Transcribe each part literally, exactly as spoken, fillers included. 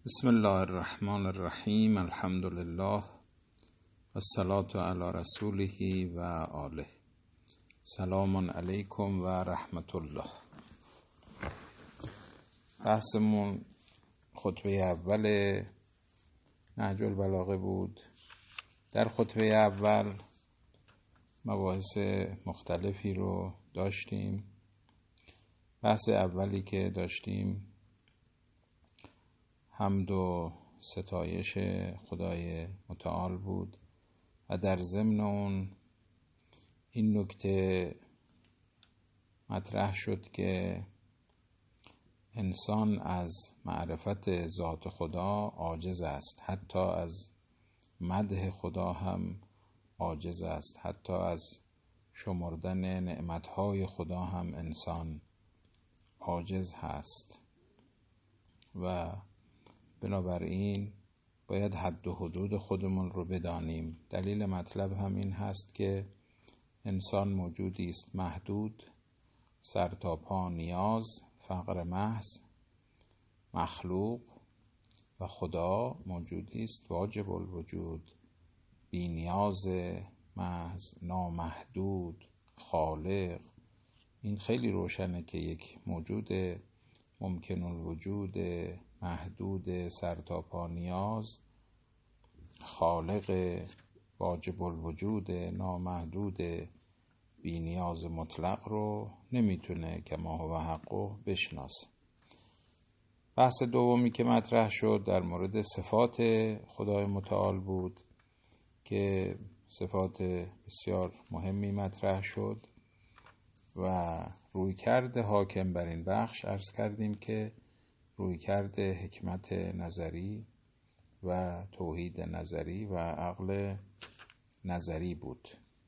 بسم الله الرحمن الرحیم. الحمد لله و الصلاة علی رسوله و آله. سلام علیکم و رحمت الله. بحثمون خطبه اول نهج البلاغه بود. در خطبه اول مباحث مختلفی رو داشتیم. بحث اولی که داشتیم حمد و ستایش خدای متعال بود و در ضمن اون این نکته مطرح شد که انسان از معرفت ذات خدا عاجز است، حتی از مدح خدا هم عاجز است، حتی از شمردن نعمتهای خدا هم انسان عاجز هست و بنابراین باید حد و حدود خودمون رو بدانیم. دلیل مطلب هم این هست که انسان موجودی است محدود، سر تا پا نیاز، فقر محض، مخلوق، و خدا موجودی است واجب الوجود، بی نیاز محض، نامحدود، خالق. این خیلی روشنه که یک موجود ممکن الوجود، محدود، سر تا پا نیاز، خالق، واجب الوجود، نامحدود، بی نیاز مطلق رو نمیتونه که ما هو حقو بشناسه. بحث دومی که مطرح شد در مورد صفات خدای متعال بود که صفات بسیار مهمی مطرح شد و رویکرد حاکم بر این بخش عرض کردیم که رویکرد حکمت نظری و توحید نظری و عقل نظری بود.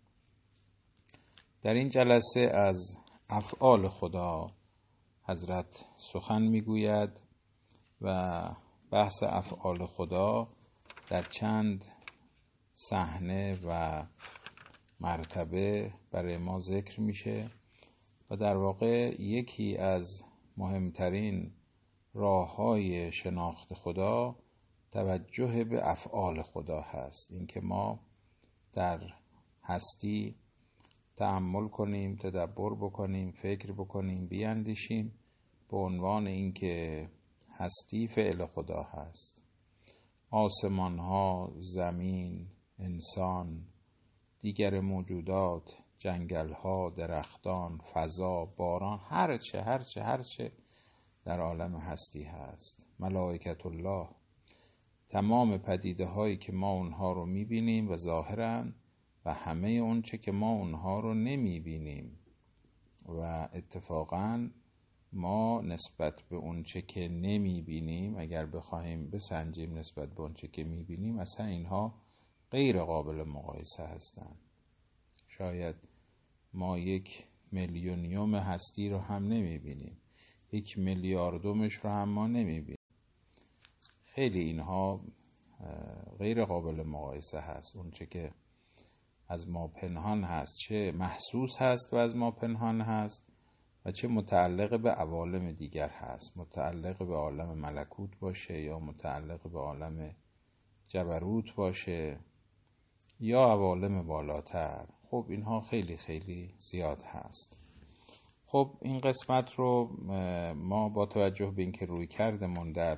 در این جلسه از افعال خدا حضرت سخن میگوید و بحث افعال خدا در چند صحنه و مرتبه برای ما ذکر میشه و در واقع یکی از مهمترین راه‌های شناخت خدا توجه به افعال خدا هست. اینکه ما در هستی تأمل کنیم، تدبر بکنیم، فکر بکنیم، بیاندیشیم به عنوان اینکه هستی فعل خدا هست. آسمان ها، زمین، انسان، دیگر موجودات، جنگل ها، درختان، فضا، باران، هرچه هرچه هرچه در عالم هستی هست، ملائکت الله، تمام پدیده هایی که ما اونها رو میبینیم و ظاهرن و همه اون چه که ما اونها رو نمیبینیم و اتفاقا ما نسبت به اون چه که نمیبینیم اگر بخوایم بسنجیم نسبت به اون چه که میبینیم، اصلا اینها غیر قابل مقایسه هستند. شاید ما یک میلیونیوم هستی رو هم نمیبینیم، یک میلیاردومش رو هم ما نمیبینیم. خیلی اینها غیر قابل مقایسه هست. اون چه که از ما پنهان هست، چه محسوس هست و از ما پنهان هست و چه متعلق به عوالم دیگر هست، متعلق به عالم ملکوت باشه یا متعلق به عالم جبروت باشه یا عوالم بالاتر. خب اینها خیلی خیلی زیاد هست. خب این قسمت رو ما با توجه به اینکه روی کردمون در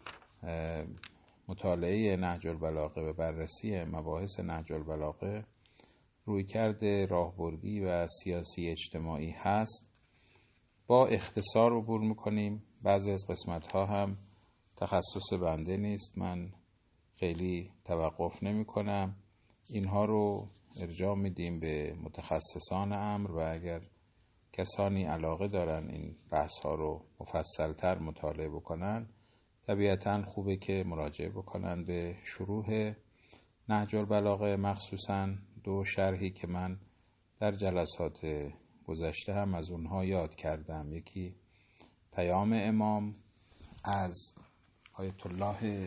مطالعه نهج البلاغه و بررسی مباحث نهج البلاغه روی کرده راهبردی و سیاسی اجتماعی هست، با اختصار عبور میکنیم. بعضی از قسمت ها هم تخصص بنده نیست، من خیلی توقف نمی کنم، اینها رو ارجاع میدیم به متخصصان امر و اگر کسانی علاقه دارن این بحث ها رو مفصلتر مطالعه بکنن طبیعتاً خوبه که مراجعه بکنن به شروح نهج البلاغه، مخصوصاً دو شرحی که من در جلسات گذشته هم از اونها یاد کردم. یکی پیام امام از آیت الله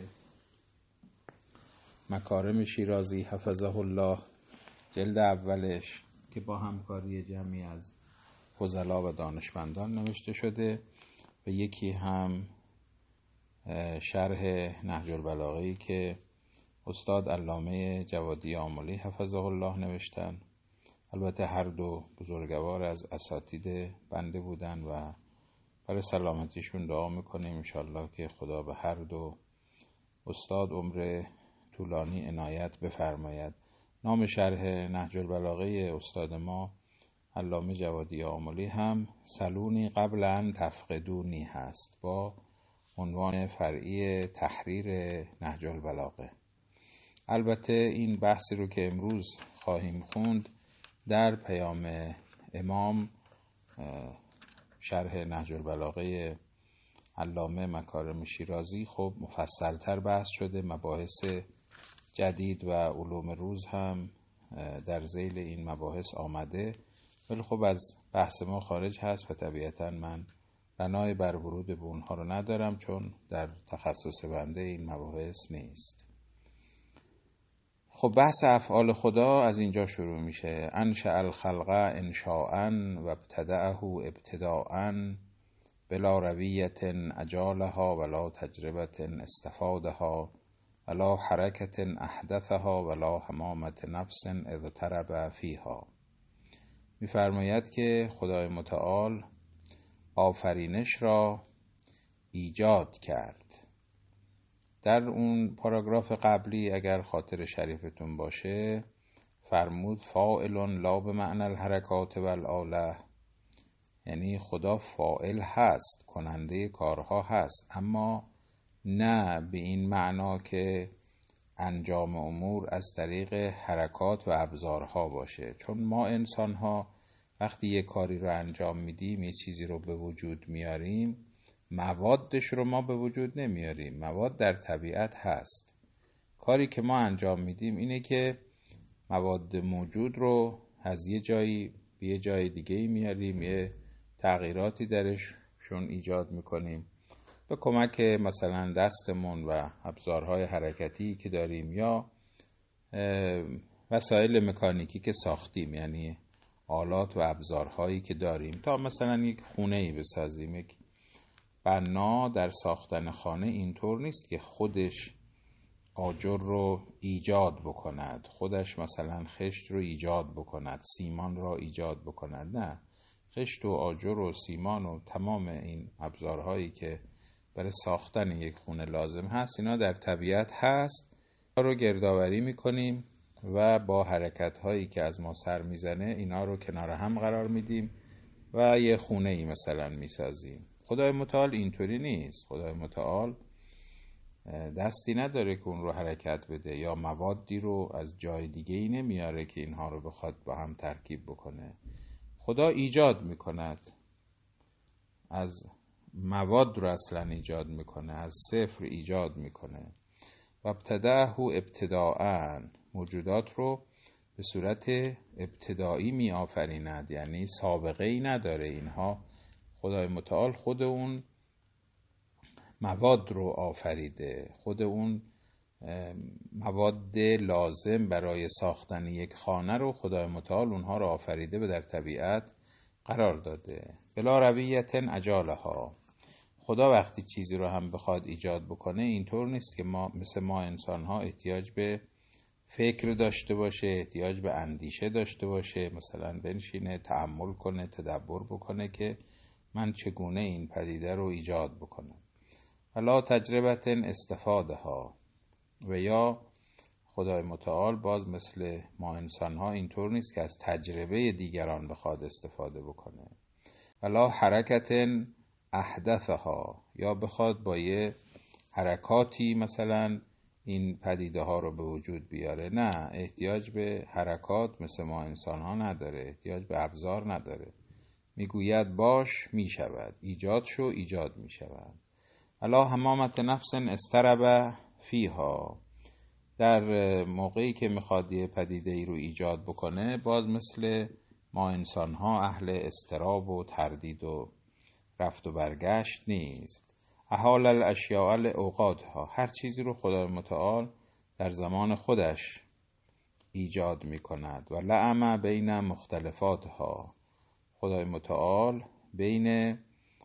مکارم شیرازی حفظه الله، جلد اولش که با همکاری جمعی از فضلا و دانشمندان نوشته شده، و یکی هم شرح نهج البلاغه‌ای که استاد علامه جوادی آملی حفظه الله نوشتن. البته هر دو بزرگوار از اساتید بنده بودن و برای سلامتیشون دعا میکنیم انشالله که خدا به هر دو استاد عمر طولانی عنایت بفرماید. نام شرح نهج البلاغه استاد ما علامه جوادی آملی هم سلونی قبل ان تفقدونی هست، با عنوان فرعی تحریر نهج البلاغه. البته این بحثی رو که امروز خواهیم خوند در پیام امام شرح نهج البلاغه علامه مکارم شیرازی خب مفصلتر بحث شده، مباحث جدید و علوم روز هم در ذیل این مباحث آمده، ولی خب از بحث ما خارج هست و طبیعتا من بنای بر ورود به اونها رو ندارم چون در تخصص بنده این مباحث نیست. خب بحث افعال خدا از اینجا شروع میشه. انشأ الخلق انشاءً و ابتدعه ابتداءً بلا رویت اجالها ولا تجربت استفادها ولا حرکت احدثها ولا حمامت نفس اضطرب فیها. میفرماید که خدای متعال آفرینش را ایجاد کرد. در اون پاراگراف قبلی اگر خاطر شریفتون باشه فرمود فاعل لا به معنی الحرکات و الآله، یعنی خدا فاعل هست، کننده کارها هست، اما نه به این معنا که انجام امور از طریق حرکات و ابزارها باشه. چون ما انسان‌ها وقتی یک کاری رو انجام میدیم، یه چیزی رو به وجود میاریم، موادش رو ما به وجود نمیاریم، مواد در طبیعت هست. کاری که ما انجام میدیم اینه که مواد موجود رو از یه جایی به یه جای دیگه میاریم، یه تغییراتی درشون ایجاد میکنیم به کمک مثلا دستمون و ابزارهای حرکتی که داریم یا وسایل مکانیکی که ساختیم، یعنی آلات و ابزارهایی که داریم تا مثلا یک خونه‌ای بسازیم. یک بنا در ساختن خانه اینطور نیست که خودش آجر رو ایجاد بکند، خودش مثلا خشت رو ایجاد بکند، سیمان رو ایجاد بکند. نه، خشت و آجر و سیمان و تمام این ابزارهایی که برای ساختن یک خونه لازم هست اینا در طبیعت هست. اینا رو گردآوری میکنیم و با حرکت هایی که از ما سر میزنه اینا رو کنار هم قرار میدیم و یه خونه ای مثلا میسازیم. خدای متعال اینطوری نیست. خدای متعال دستی نداره که اون رو حرکت بده یا موادی رو از جای دیگه ای نمیاره که اینها رو بخواد با هم ترکیب بکنه. خدا ایجاد میکند، از مواد رو اصلا ایجاد میکنه، از صفر ایجاد میکنه. و ابتدعه ابتداءً، موجودات رو به صورت ابتدایی می آفریند، یعنی سابقه ای نداره. اینها خدای متعال خود اون مواد رو آفریده، خود اون مواد لازم برای ساختن یک خانه رو خدای متعال اونها رو آفریده و در طبیعت قرار داده. بلا رویت اجالها. خدا وقتی چیزی رو هم بخواد ایجاد بکنه اینطور نیست که ما مثل ما انسان‌ها احتیاج به فکر داشته باشه، احتیاج به اندیشه داشته باشه، مثلا بنشینه تأمل کنه، تدبر بکنه که من چگونه این پدیده رو ایجاد بکنم. ولا تجربت استفادها، و یا خدای متعال باز مثل ما انسان‌ها اینطور نیست که از تجربه دیگران بخواد استفاده بکنه. ولا حرکت احدثها، یا بخواد با یه حرکاتی مثلا این پدیده ها رو به وجود بیاره. نه، احتیاج به حرکات مثل ما انسان ها نداره، احتیاج به ابزار نداره. میگوید باش میشود، ایجاد شو ایجاد میشود. الا حمامت نفس استرب فیها. در موقعی که میخواد یه پدیده ای رو ایجاد بکنه باز مثل ما انسان ها اهل استراب و تردید و رفت و برگشت نیست. احال الاشیاء لاوقاتها، هر چیزی رو خدای متعال در زمان خودش ایجاد می کند. و لعم بین مختلفاتها، خدای متعال بین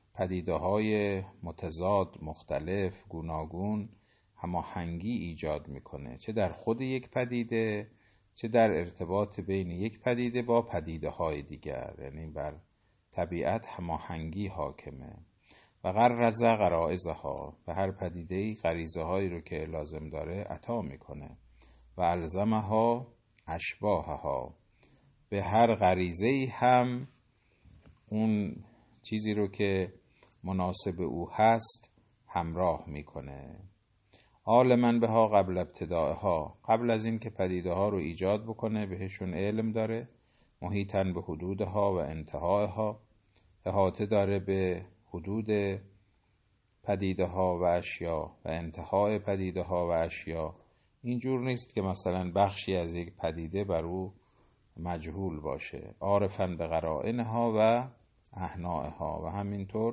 پدیده های متضاد، مختلف، گوناگون هماهنگی ایجاد میکنه، چه در خود یک پدیده چه در ارتباط بین یک پدیده با پدیده های دیگر. یعنی بر طبیعت هماهنگی حاکمه. و غرض غرائزها، به هر پدیده‌ای غریزه هایی رو که لازم داره عطا میکنه. و الزمها اشباهها، به هر غریزه‌ای هم اون چیزی رو که مناسب او هست همراه میکنه. عالماً بها قبل ابتدائها، قبل از این که پدیده ها رو ایجاد بکنه بهشون علم داره. محیطاً به حدودها و انتهایها، احاطه داره به حدود پدیده ها و اشیا و انتهای پدیده ها و اشیا. اینجور نیست که مثلا بخشی از یک پدیده بر او مجهول باشه. عارفاً به قرائنها و احنائها، و همینطور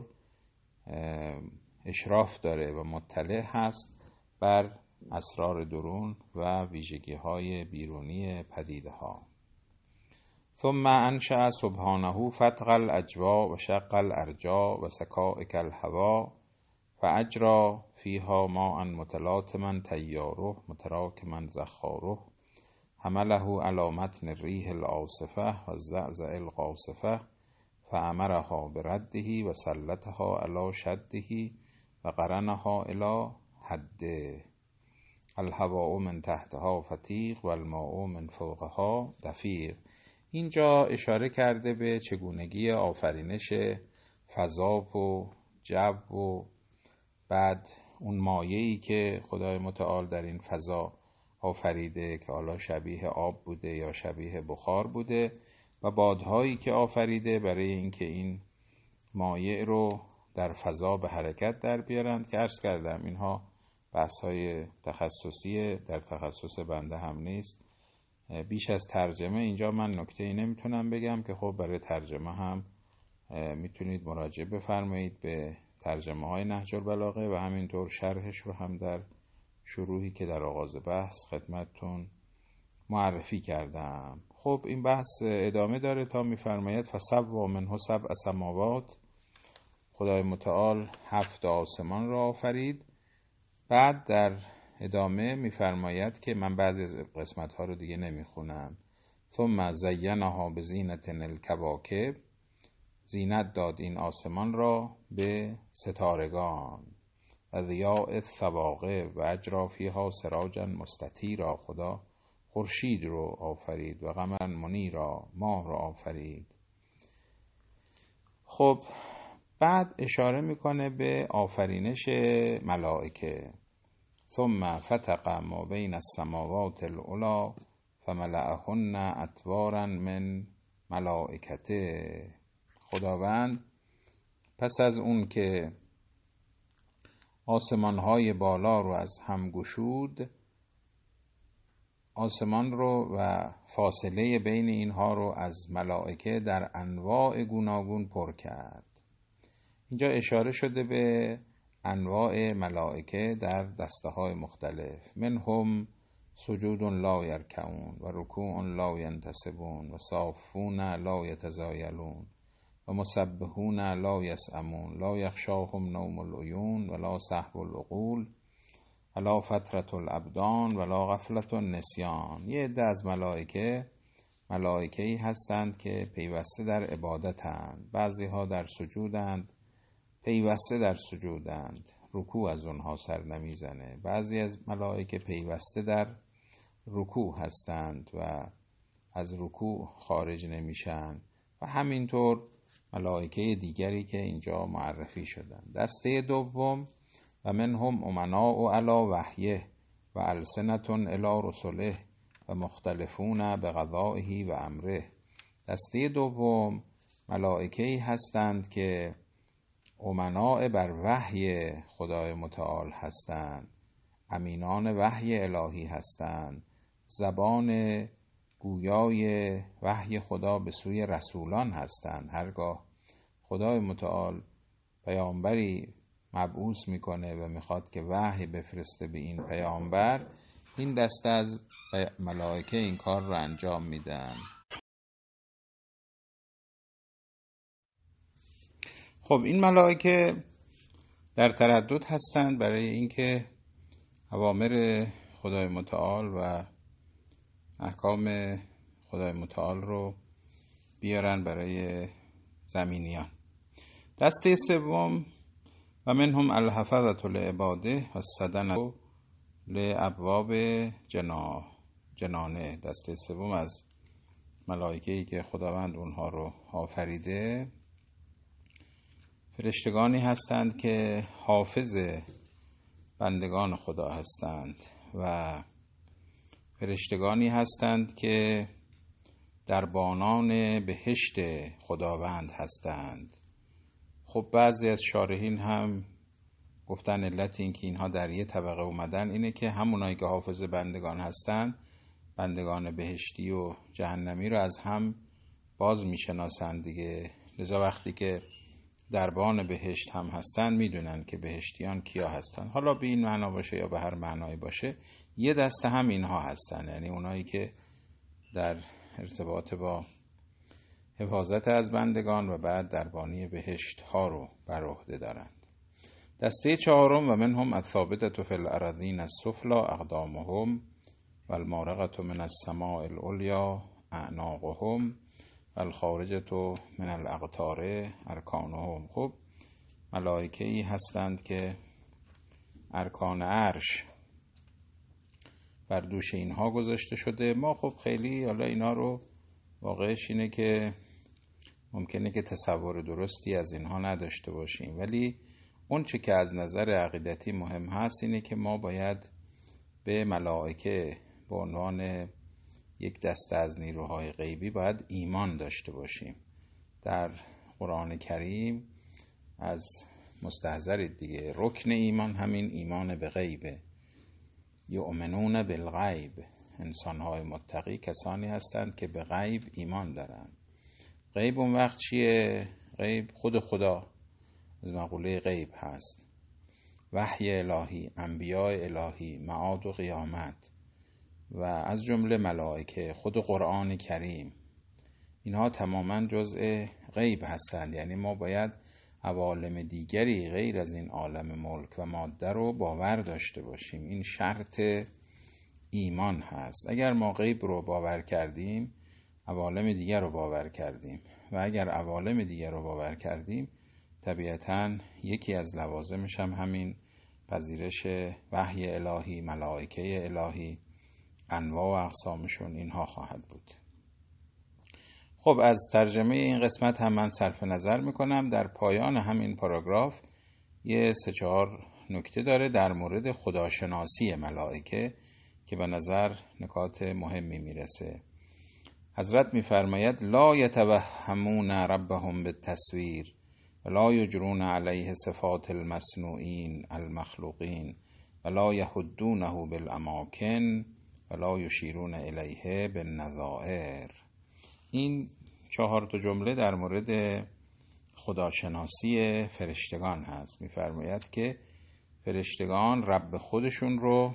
اشراف داره و مطلع هست بر اسرار درون و ویژگی های بیرونی پدیده ها. ثم انشأ سبحانه فتق الاجوا و شق الارجاء و سکائک الهوا فاجری فیها ماء متلاطما تیاره متراکما زخاره حمله علی متن الریح العاصفه و الزعزع القاصفه فامرها برده و سلطها علی شده و قرنها الی حده. الهواء من تحتها فتیق و الماء من فوقها دفیق. اینجا اشاره کرده به چگونگی آفرینش فضا و جو و بعد اون مایه‌ای که خدای متعال در این فضا آفریده که حالا شبیه آب بوده یا شبیه بخار بوده، و بادهایی که آفریده برای اینکه این مایع رو در فضا به حرکت در بیارند، که عرض کردم اینها بحث‌های تخصصی در تخصص بنده هم نیست. بیش از ترجمه اینجا من نکته‌ای نمیتونم بگم که خب برای ترجمه هم میتونید مراجعه بفرمایید به ترجمه های نهج البلاغه و همینطور شرحش رو هم در شروحی که در آغاز بحث خدمتتون معرفی کردم. خب این بحث ادامه داره تا میفرماید فسوا منه سبع سماوات، خدای متعال هفت آسمان را آفرید. بعد در ادامه میفرماید که من بعضی از قسمت ها رو دیگه نمیخونم. ثم زینها بزینة الکواکب، زینت داد این آسمان را به ستارگان. و ضیاء الثواقب و اجری فیها سراجا مستطیرا، خدا خورشید رو آفرید و قمرا منیرا، ماه رو آفرید. خب بعد اشاره میکنه به آفرینش ملائکه. ثم فتق ما بین السماوات العلی فملأهن اطوارا من ملائکته. خداوند پس از اون که آسمان‌های بالا رو از هم گشود، آسمان رو و فاصله بین اینها رو از ملائکه در انواع گوناگون پر کرد. اینجا اشاره شده به انواع ملائکه در دسته‌های مختلف. منهم سجود لا یرکعون و رکوع لا ینتصبون و صافون لا یتزایلون و مسبحون لا یسأمون لا یخشاهم نوم العیون ولا سهو العقول ولا فترة الابدان ولا غفلة النسیان. یه عده از ملائکه ملائکه‌ای هستند که پیوسته در عبادتند، بعضی ها در سجودند، پیوسته در سجودند، رکوع از اونها سر نمیزنه. بعضی از ملائکه پیوسته در رکوع هستند و از رکوع خارج نمیشن، و همینطور ملائکه دیگری که اینجا معرفی شدن. دسته دوم و منهم امناء علی وحیه و السنة الی رسله و مختلفون بقضائه و امره. دسته دوم ملائکه‌ای هستند که امناء بر وحی خدای متعال هستند، امینان وحی الهی هستند، زبان گویای وحی خدا به سوی رسولان هستند. هرگاه خدای متعال پیامبری مبعوث میکنه و میخواد که وحی بفرسته به این پیامبر، این دسته از ملائکه این کار رو انجام میدن. خب این ملائکه در تردد هستند برای اینکه اوامر خدای متعال و احکام خدای متعال رو بیارن برای زمینیان. دسته سوم و منهم الحفظة لعباده و السدنة لابواب جناح جنانه. دسته سوم از ملائکه‌ای که خداوند اونها رو آفریده فرشتگانی هستند که حافظ بندگان خدا هستند و فرشتگانی هستند که دربانان بهشت خداوند هستند. خب بعضی از شارحین هم گفتن علت این که اینها در یه طبقه اومدن اینه که همونایی که حافظ بندگان هستند بندگان بهشتی و جهنمی رو از هم باز میشناسند دیگه، لذا وقتی که دربان بهشت هم هستن میدونن که بهشتیان کیا هستن. حالا به این معنا باشه یا به هر معنایی باشه، یه دسته هم اینها هستن، یعنی اونایی که در ارتباط با حفاظت از بندگان و بعد دربانی بهشت ها رو بر عهده دارند. دسته چهارم و منهم الثابتة فی الارضین السفلی اقدامهم و المارقة من السماء العلیا اعناقهم و الخارجة من الاقطار ارکانهم. خب ملائکه‌ای هستند که ارکان عرش بر دوش اینها گذاشته شده. ما خب خیلی حالا اینا رو واقعش اینه که ممکنه که تصور درستی از اینها نداشته باشیم، ولی اون چه که از نظر عقیدتی مهم هست اینه که ما باید به ملائکه به عنوان یک دسته از نیروهای غیبی باید ایمان داشته باشیم. در قرآن کریم از مستحضرید دیگه، رکن ایمان همین ایمان به غیبه. یؤمنون بالغیب، انسانهای متقی کسانی هستند که به غیب ایمان دارند. غیب اون وقت چیه؟ غیب خود خدا از مقوله غیب هست، وحی الهی، انبیاء الهی، معاد و قیامت و از جمله ملائکه، خود قرآن کریم، اینها تماما جزء غیب هستند. یعنی ما باید عوالم دیگری غیر از این عالم ملک و ماده رو باور داشته باشیم. این شرط ایمان هست. اگر ما غیب رو باور کردیم عوالم دیگر رو باور کردیم و اگر عوالم دیگر رو باور کردیم طبیعتاً یکی از لوازمش هم همین پذیرش وحی الهی، ملائکه الهی، انواع و اقسامشون اینها خواهد بود. خب از ترجمه این قسمت هم من صرف نظر میکنم. در پایان همین پاراگراف یه سه چهار نکته داره در مورد خداشناسی ملائکه که به نظر نکات مهمی میرسه. حضرت میفرماید لا یتوهمون ربهم بالتصویر ولا یجرون علیه صفات المصنوعین المخلوقین ولا یحدونه بالاماکن ولا یشیرون الیه بالنظائر. این چهار تا جمله در مورد خداشناسی فرشتگان هست. میفرماید که فرشتگان رب خودشون رو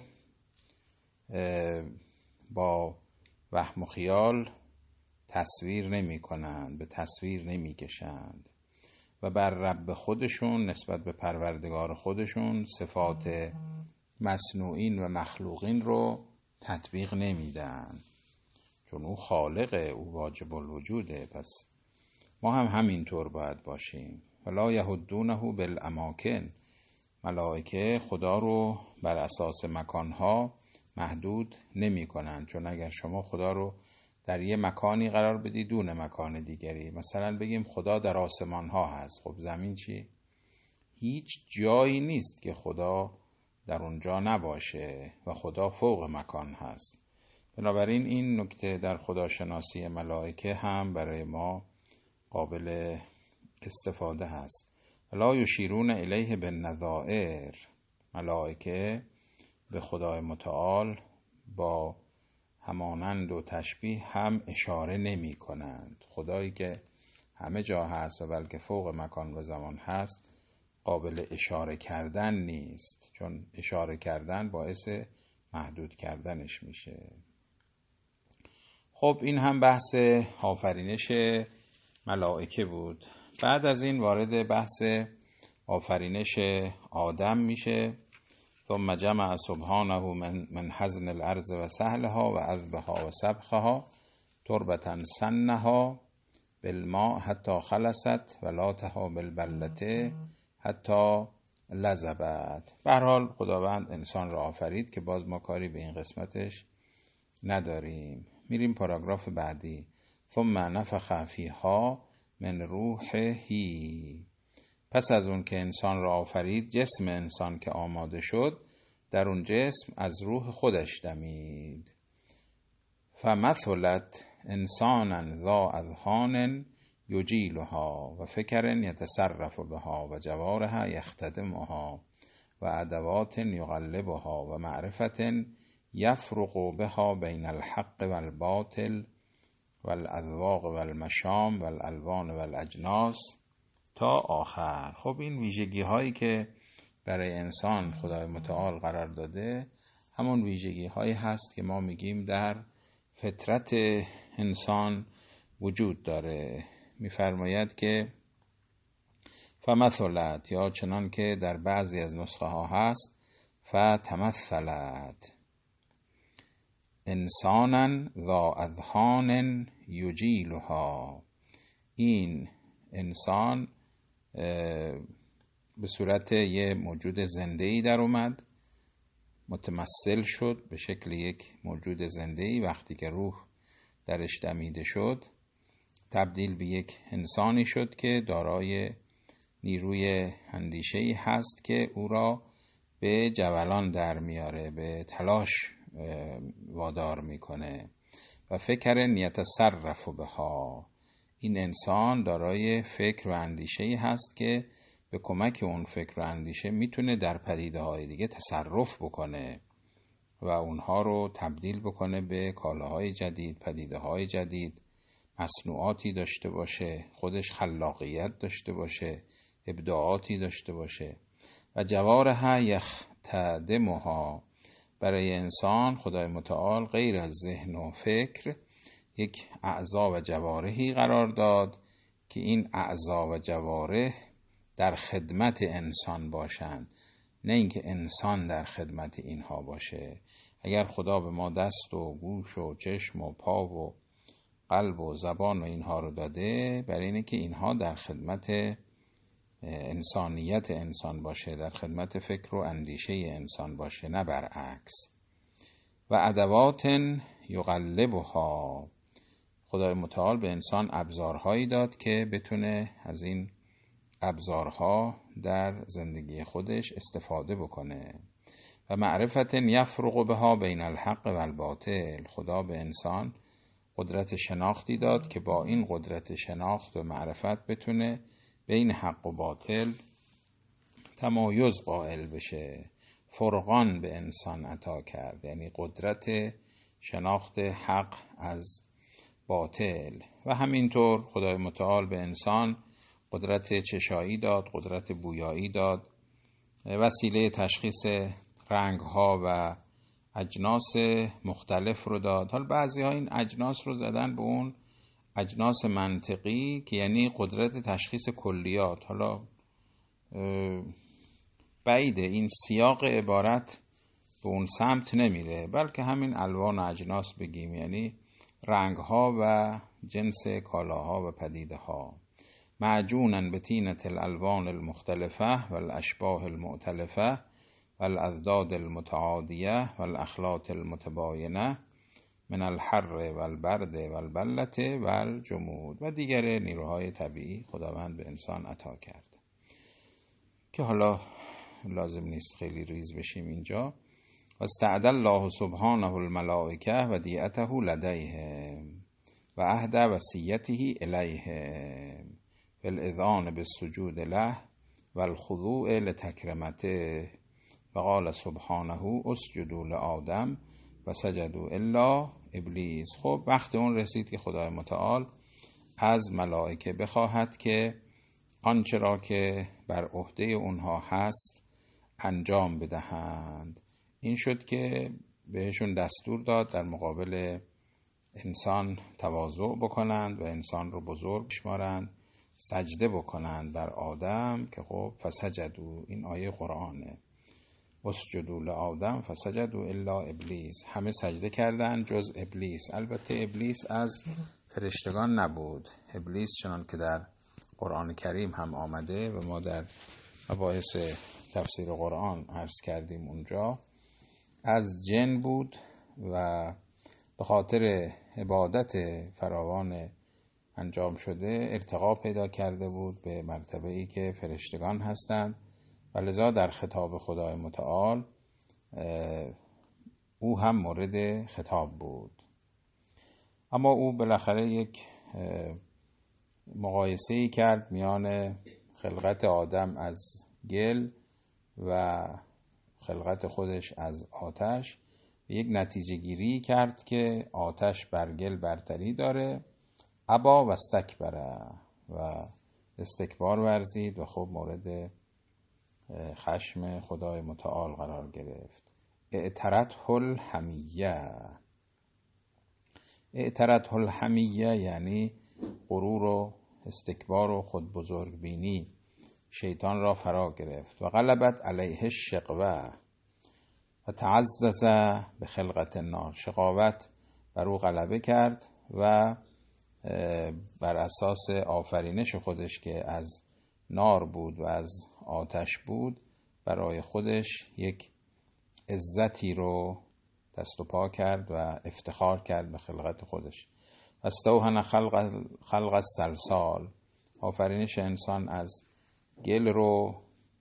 با وهم و خیال تصویر نمی کنند، به تصویر نمی کشند و بر رب خودشون نسبت به پروردگار خودشون صفات مصنوعین و مخلوقین رو تطبیق نمیدن، چون او خالقه، او واجب الوجوده. پس ما هم همینطور باید باشیم. ولا یحدونه بالاماکن، ملائکه خدا رو بر اساس مکانها محدود نمی کنن، چون اگر شما خدا رو در یه مکانی قرار بدی دون مکان دیگری، مثلا بگیم خدا در آسمان ها هست، خب زمین چی؟ هیچ جایی نیست که خدا در اونجا نباشه و خدا فوق مکان هست. بنابراین این نکته در خداشناسی ملائکه هم برای ما قابل استفاده هست. لا یشیرون الیه بالنظائر، ملائکه به خدای متعال با همانند و تشبیه هم اشاره نمی کنند. خدایی که همه جا هست و بلکه فوق مکان و زمان هست قابل اشاره کردن نیست، چون اشاره کردن باعث محدود کردنش میشه. خب این هم بحث آفرینش ملائکه بود. بعد از این وارد بحث آفرینش آدم میشه. ثم جمع سبحانه من من حزن الارض و سهلها و عذبها و سبخها تربتا سنها بالماء حتی خلصت و لاتها بالبلته حتی لزبت. به هر حال خداوند انسان را آفرید که باز ما کاری به این قسمتش نداریم. میریم پاراگراف بعدی. ثم نفخ فیها من روحهی. پس از اون که انسان را آفرید، جسم انسان که آماده شد، در اون جسم از روح خودش دمید. فمثلت انسانا ذا اذهان یجیلها و فکر یتصرف بها و جوارح یختدمها و ادوات یقلبها و معرفت یفرق بها بین الحق و الباطل و الاذواق و المشام و الالوان و الاجناس تا آخر. خب این ویژگی هایی که برای انسان خدای متعال قرار داده همون ویژگی هایی هست که ما میگیم در فطرت انسان وجود داره. میفرماید که فمثلت، یا چنان که در بعضی از نسخه ها هست فتمثلت انسانا ذا اذهان یجیلها. این انسان به صورت یه موجود زنده‌ای در اومد، متمثل شد به شکل یک موجود زنده‌ای. وقتی که روح درش دمیده شد تبدیل به یک انسانی شد که دارای نیروی اندیشه‌ای هست که او را به جولان در میاره، به تلاش وادار میکنه. و فکر یتصرف بها. این انسان دارای فکر و اندیشه‌ای هست که به کمک اون فکر و اندیشه میتونه در پدیده های دیگه تصرف بکنه و اونها رو تبدیل بکنه به کالاهای جدید، پدیده های جدید، مصنوعاتی داشته باشه، خودش خلاقیت داشته باشه، ابداعاتی داشته باشه. و جوارح یختدمها. برای انسان خدای متعال غیر از ذهن و فکر یک اعضا و جوارحی قرار داد که این اعضا و جوارح در خدمت انسان باشند، نه اینکه انسان در خدمت اینها باشه. اگر خدا به ما دست و گوش و چشم و پا و قلب و زبان و اینها رو داده، برای اینه که اینها در خدمت انسانیت انسان باشه، در خدمت فکر و اندیشه انسان باشه، نه برعکس. و ادوات یقلبها. خدای متعال به انسان ابزارهایی داد که بتونه از این ابزارها در زندگی خودش استفاده بکنه. و معرفت یفرق بها بین الحق و الباطل. خدا به انسان قدرت شناختی داد که با این قدرت شناخت و معرفت بتونه بین حق و باطل تمایز قائل بشه. فرقان به انسان عطا کرد، یعنی قدرت شناخت حق از باطل. و همینطور خدای متعال به انسان قدرت چشایی داد، قدرت بویایی داد، وسیله تشخیص رنگ‌ها و اجناس مختلف رو داد. حالا بعضی ها این اجناس رو زدن به اون اجناس منطقی که یعنی قدرت تشخیص کلیات. حالا بعیده این سیاق عبارت به اون سمت نمیره، بلکه همین الوان و اجناس بگیم، یعنی رنگ‌ها و جنس کالاها و پدیده‌ها. معجوناً بطینة الالوان المختلفه و الاشباه المؤتلفه و الاضداد المتعادیه و الاخلاط المتباینه من الحر و البرد و البلته و الجمود. و دیگر نیروهای طبیعی خداوند به انسان عطا کرد که حالا لازم نیست خیلی ریز بشیم اینجا. و استعد الله سبحانه الملائکه و دیعته لدیهم و عهد وصیته الیهم بالاذعان بالسجود له و الخضوع لتکرمته. و قال سبحانه اسجدوا لآدم و سجدوا الا ابلیس. خب وقت اون رسید که خدای متعال از ملائکه بخواهد که آنچه را که بر عهده اونها هست انجام بدهند. این شد که بهشون دستور داد در مقابل انسان تواضع بکنند و انسان رو بزرگ بشمارند سجده بکنند بر آدم که خب فسجدوا، این آیه قرآنه، اسجدوا لآدم فسجدوا الا ابلیس، همه سجده کردند جز ابلیس. البته ابلیس از فرشتگان نبود. ابلیس چنان که در قرآن کریم هم آمده و ما در مباحث تفسیر قرآن عرض کردیم اونجا، از جن بود و به خاطر عبادت فراوان انجام شده ارتقا پیدا کرده بود به مرتبه‌ای که فرشتگان هستند و لذا در خطاب خدای متعال او هم مورد خطاب بود. اما او بالاخره یک مقایسه‌ای کرد میان خلقت آدم از گل و خلقت خودش از آتش، یک نتیجه گیری کرد که آتش بر گل برتری داره. ابا و استکبره، و استکبار ورزید و خب مورد خشم خدای متعال قرار گرفت. اعترته الحمیه، اعترته الحمیه یعنی غرور و استکبار و خود بزرگ بینی شیطان را فرا گرفت. و غلبت علیه الشقوه و تعزز به خلقت النار، شقاوت بر او غلبه کرد و بر اساس آفرینش خودش که از نار بود و از آتش بود برای خودش یک عزتی رو دست و پا کرد و افتخار کرد به خلقت خودش. استوهن خلق خلق السلسال، آفرینش انسان از گل رو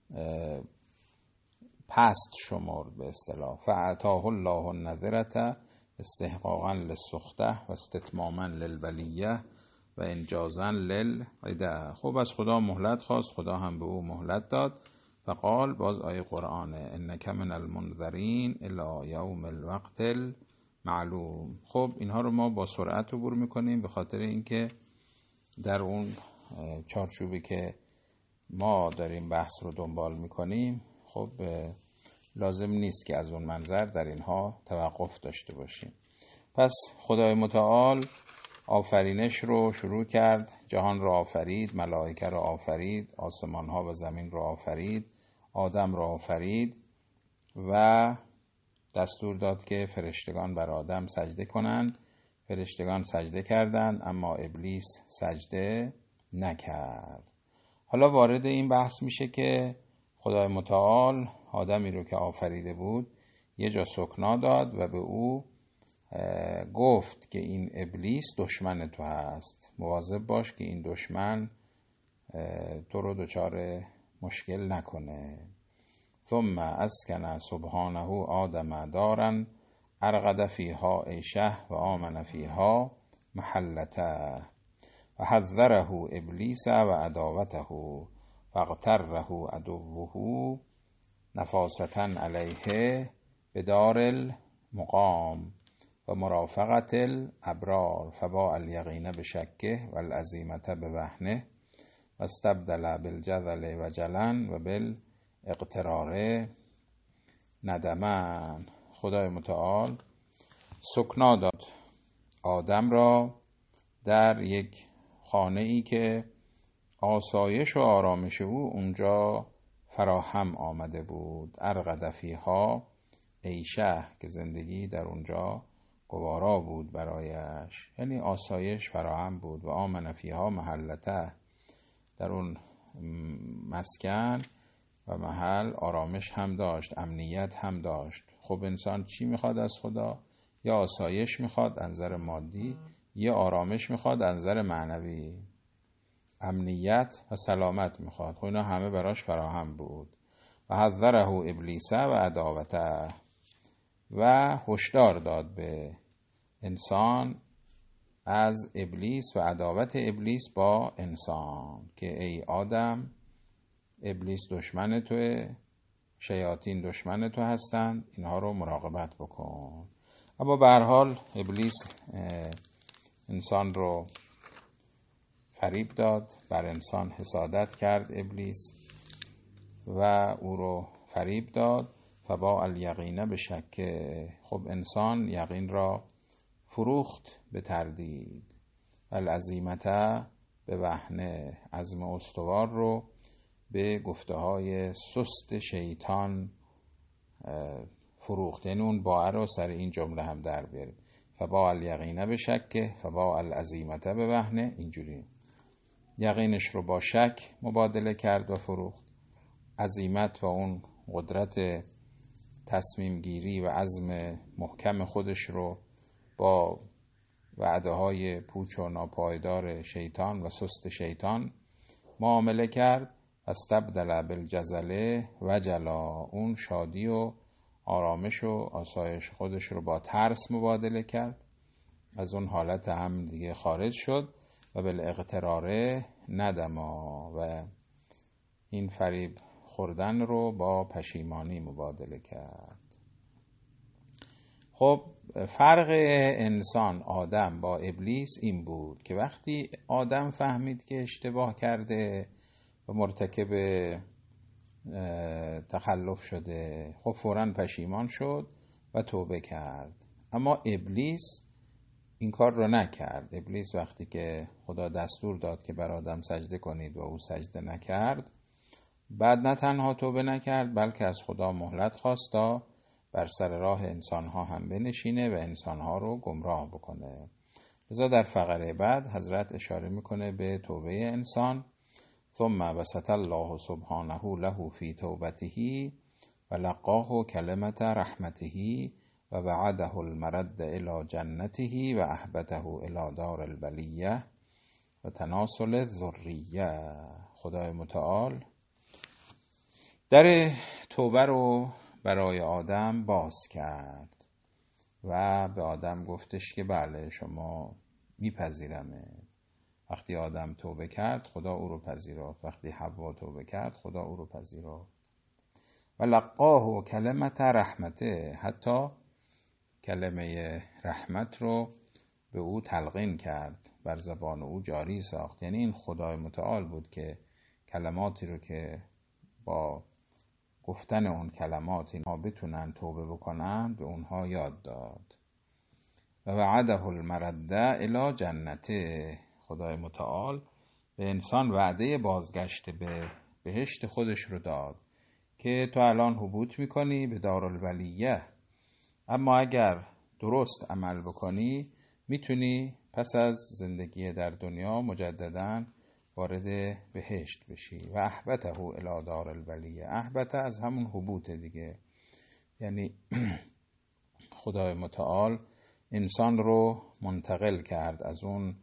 پست شمرد به اصطلاح. فاعطاه الله النذرة استحقاقا للسخطه و استتماما للبلیه و انجازا للعده. خب از خدا مهلت خواست، خدا هم به او مهلت داد. فقال، باز آیه قرآنه، انک من المنذرین الی یوم الوقت المعلوم. خب اینها رو ما با سرعت عبور میکنیم به خاطر اینکه در اون چارچوبی که ما داریم بحث رو دنبال میکنیم خب لازم نیست که از اون منظر در اینها توقف داشته باشیم. پس خدای متعال آفرینش رو شروع کرد، جهان رو آفرید، ملائکه رو آفرید، آسمان ها و زمین رو آفرید، آدم رو آفرید و دستور داد که فرشتگان بر آدم سجده کنند. فرشتگان سجده کردند اما ابلیس سجده نکرد. حالا وارد این بحث میشه که خدای متعال آدمی رو که آفریده بود یه جا سکنا داد و به او گفت که این ابلیس دشمن تو هست، مواظب باش که این دشمن تو رو دچار مشکل نکنه. ثم اسکن سبحانه آدم دارا ارقد فیها عیشه و آمن فیها محلته و حذره ابلیس و عداوته فاغتره عدوه نفاسة علیه بدار المقام و مرافقت الابرار فباع الیقین بشکه و العزیمت بوهنه و استبدل بالجذل و جلن و بالاقترار ندمن. خدای متعال سکنا داد آدم را در یک خانه ای که آسایش و آرامش او اونجا فراهم آمده بود. ارقد فیها عیشه، که زندگی در اونجا گوارا بود برایش، یعنی آسایش فراهم بود. و آمن فیها محلته، در اون مسکن و محل آرامش هم داشت، امنیت هم داشت. خب انسان چی میخواد از خدا؟ یا آسایش میخواد از نظر مادی، یا آرامش میخواد از نظر معنوی، امنیت و سلامت میخواد. خب اینا همه براش فراهم بود. و حذره ابلیس و عداوته، و هشدار داد به انسان از ابلیس و عداوت ابلیس با انسان که ای آدم، ابلیس دشمن توه، شیاطین دشمن تو هستند، اینها رو مراقبت بکن. اما به هر حال ابلیس انسان رو فریب داد، بر انسان حسادت کرد ابلیس و او رو فریب داد. فباع الیقین به شکه، خب انسان یقین را فروخت به تردید. العزیمت به وهنه، عزم استوار رو به گفته های سست شیطان فروخت. یعنی اون باعث رو سر این جمله هم در بیاریم، فباع الیقینه به شکه فباع العزیمته به وهنه. اینجوری یقینش رو با شک مبادله کرد و فروخت، عزیمت و اون قدرت تصمیم گیری و عزم محکم خودش رو با وعده های پوچ و ناپایدار شیطان و سست شیطان معامله کرد. استبدل بالجزله و جلا، اون شادی و آرامش و آسایش خودش رو با ترس مبادله کرد، از اون حالت هم دیگه خارج شد. و بالاغتراره ندما، و این فریب خوردن رو با پشیمانی مبادله کرد. خب فرق انسان آدم با ابلیس این بود که وقتی آدم فهمید که اشتباه کرده و مرتکب تخلف شده، خب فوراً پشیمان شد و توبه کرد. اما ابلیس این کار رو نکرد. ابلیس وقتی که خدا دستور داد که بر آدم سجده کنید و او سجده نکرد، بعد نه تنها توبه نکرد بلکه از خدا مهلت خواست تا بر سر راه انسانها هم بنشینه و انسانها رو گمراه بکنه. لذا در فقره بعد حضرت اشاره میکنه به توبه انسان. ثم بسط الله سبحانه له فی توبته و لقاه کلمت رحمته و وعده المرد الى جنته و احبته الى دار البلیه و تناسل الذریه. خدای متعال در توبه رو برای آدم باز کرد و به آدم گفتش که بله شما میپذیرمه. وقتی آدم توبه کرد خدا او رو پذیرفت، وقتی حوا توبه کرد خدا او رو پذیرفت. و لقاه و کلمت رحمته، حتی کلمه رحمت رو به او تلقین کرد، بر زبان او جاری ساخت. یعنی این خدای متعال بود که کلماتی رو که با گفتن اون کلمات اینها بتونن توبه بکنن به اونها یاد داد. و وعده المرده الی جنته، خدای متعال به انسان وعده بازگشت به بهشت خودش رو داد که تو الان حبوط میکنی به دارالولیه، اما اگر درست عمل بکنی میتونی پس از زندگی در دنیا مجدداً وارد بهشت بشی. و احبته الی دار الولیه، احبته از همون حبوط دیگه، یعنی خدای متعال انسان رو منتقل کرد از اون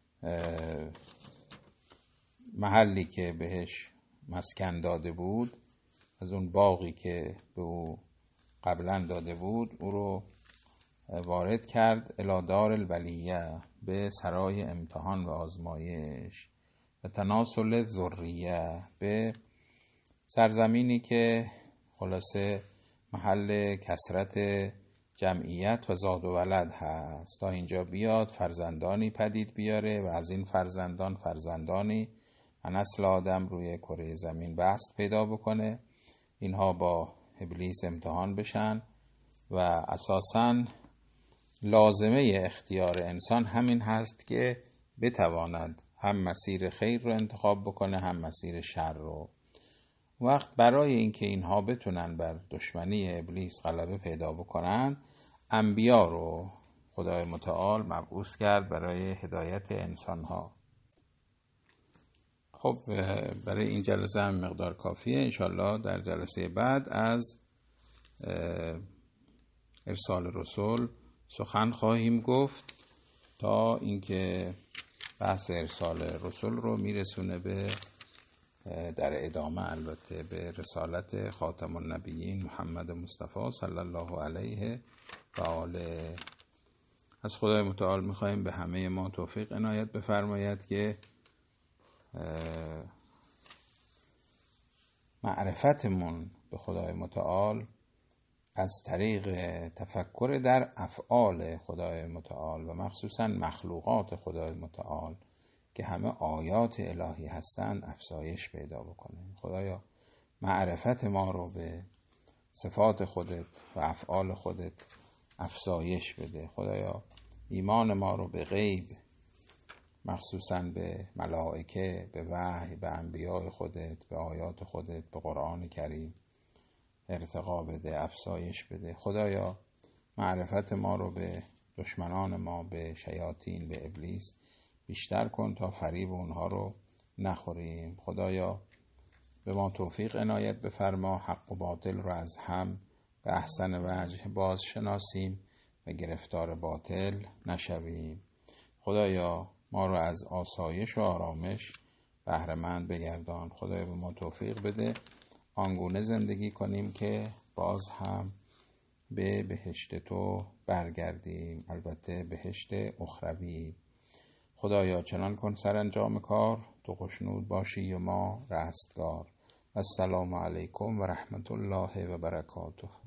محلی که بهش مسکن داده بود، از اون باغی که به او قبلا داده بود، او رو وارد کرد الی دار البلیه، به سرای امتحان و آزمایش. و تناسل ذریه، به سرزمینی که خلاصه محل کثرت جمعیت و زاد و ولد هست، تا اینجا بیاد فرزندانی پدید بیاره و از این فرزندان فرزندانی و نسل آدم روی کره زمین بست پیدا بکنه، اینها با ابلیس امتحان بشن. و اساساً لازمه اختیار انسان همین هست که بتواند هم مسیر خیر رو انتخاب بکنه هم مسیر شر رو. وقت برای اینکه اینها بتونن بر دشمنی ابلیس غلبه پیدا بکنن، انبیا رو خدای متعال مبعوث کرد برای هدایت انسانها. خب برای این جلسه هم مقدار کافیه. انشالله در جلسه بعد از ارسال رسول سخن خواهیم گفت تا اینکه بحث ارسال رسول رو میرسونه به در ادامه البته به رسالت خاتم النبیین محمد مصطفی صلی الله علیه و آله. از خدای متعال میخوایم به همه ما توفیق عنایت بفرماید که معرفتمون به خدای متعال از طریق تفکر در افعال خدای متعال و مخصوصا مخلوقات خدای متعال که همه آیات الهی هستند افزایش پیدا بکنه. خدایا معرفت ما رو به صفات خودت و افعال خودت افزایش بده. خدایا ایمان ما رو به غیب مخصوصاً به ملائکه، به وحی، به انبیاء خودت، به آیات خودت، به قرآن کریم ارتقا بده، افزایش بده. خدایا معرفت ما رو به دشمنان ما، به شیاطین، به ابلیس بیشتر کن تا فریب اونها رو نخوریم. خدایا به ما توفیق عنایت بفرما، حق و باطل رو از هم به احسن وجه باز شناسیم و گرفتار باطل نشویم. خدایا ما رو از آسایش و آرامش بهره مند بگردان. خدایا به ما توفیق بده آنگونه زندگی کنیم که باز هم به بهشت تو برگردیم، البته بهشت اخروی. خدایا چنان کن سرانجام کار تو خوشنود باشی و ما رستگار. السلام علیکم و رحمت الله و برکاته.